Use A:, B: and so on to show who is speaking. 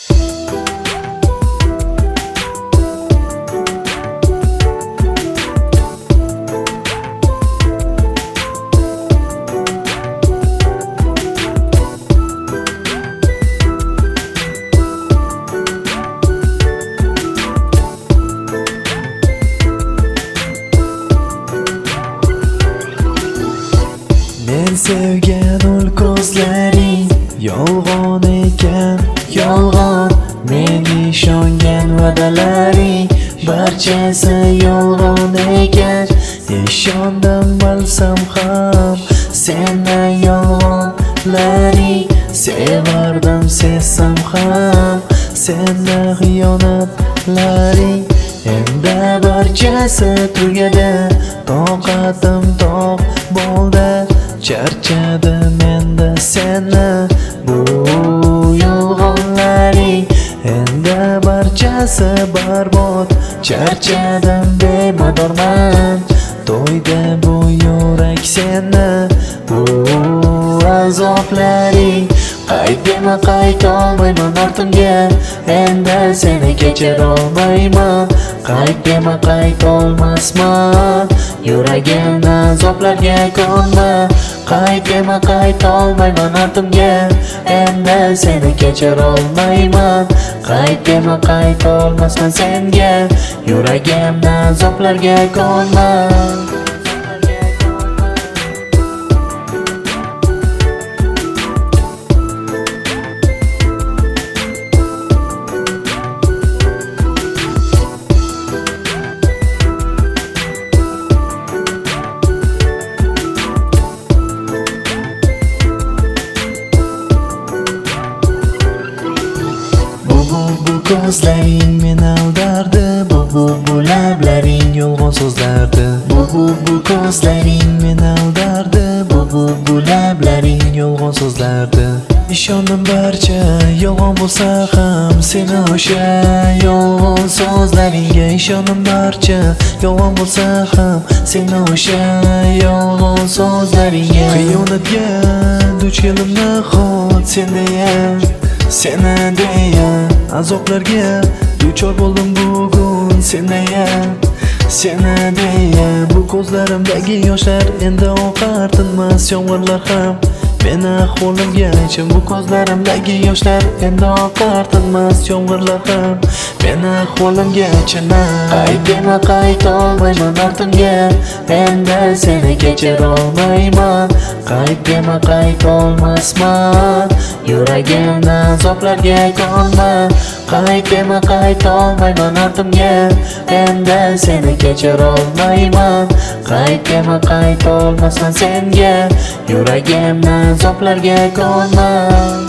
A: Men sevgan ul ko'zlaring yolg'on ekan, yolg'on. Men ishongan va'dalaring barchasi yolg'on ekan. Ishondim bilsam ham seni yolg'onlaring, sevardim sezsam ham seni xiyonatlaring. Endi barchasi tugadi, toqatim toq bo'ldi. Charchadim endi seni bu yolg'onlaring, endi barchasi barbod. Charchadim bemadorman, to'ydi bu yurak seni bu azoplaring. Qaydima qaytolmayman ortimga, endi seni kechirolmayman. Qaydima qaytolmasman, yuragimni azoblarga ko'nma. Qaydima qaytolmayman ortimga, endi seni kechirolmayman. Qaydima qaytolmasman senga, yuragimni azoblarga ko'nma. Bu ko'zlaring meni aldardi, bu lablaring yolg'on so'zlardi. Bu ko'zlaring meni aldardi, bu lablaring yolg'on so'zlardi. Ishondim barcha yolg'on bo'lsa ham seni o'sha yolg'on so'zlaringga. Ishondim barcha yolg'on bo'lsa ham seni o'sha yolg'on so'zlaringga. Xiyonatga duch keldim nahot sendayam, seni deya azoblarga duchor bo'ldim bugun sendayam, seni deya. Bu ko'zlarimdagi yoshlar endi oqar tinmas yomg'irlar ham meni ahvolimga ichim. Bu ko'zlarimdagi yoshlar endi oqar tinmas yomg'irlar ham meni ahvolimga ichina. Qaydima qaytolmayman ortimga, endi seni kechirolmayman. Qaydima qaytolmasman, yuragimni azoblarga ko'nma. Qaydima qaytolmayman ortimga, endi seni kechirolmayman. Qaydima qaytolmasman senga, yuragimni azoblarga ko'nma.